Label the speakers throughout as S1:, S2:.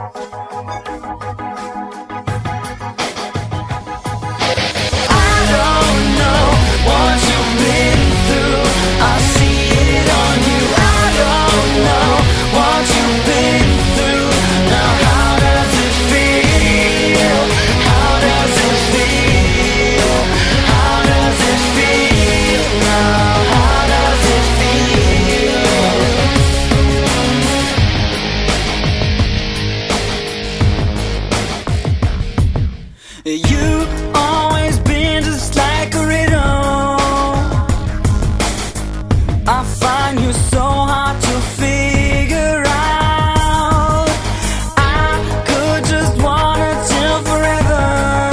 S1: You always been just like a riddle. I find you so hard to figure out. I could just wanna till forever.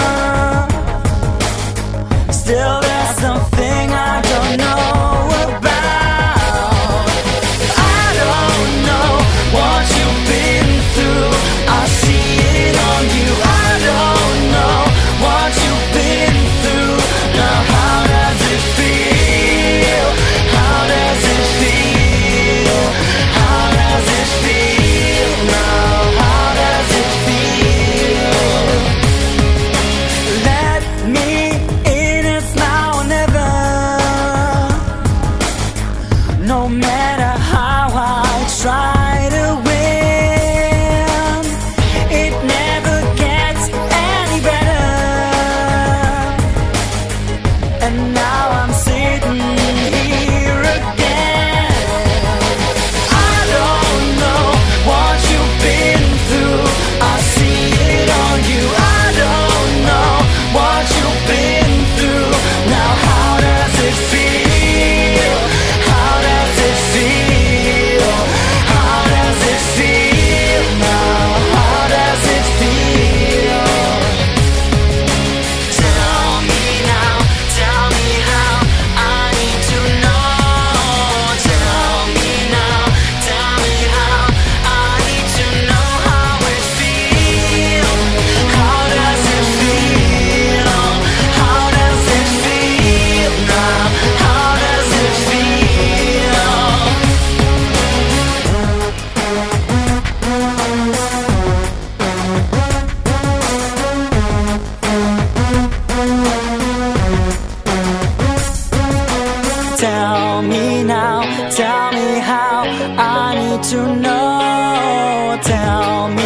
S1: Still there's something I don't know about. I don't know what you've been through. I see it on you. I don't know what you've been through. Now how does it feel? How does it feel? How does it feel now? How does it feel? Let me in, it's now or never. No matter how I try to win, it never gets any better. And now I'm sitting here again. I don't know what you've been through. I see it on you. I don't know what you've been through. Now how does it feel? How does it feel? How does it feel now? How does it feel? Tell me now, tell me how. I need to know. Tell me now, tell me how. I need to know how it feels. How does it feel? How does it feel now? How does it feel? Tell me now, tell me how. I need to know. Tell me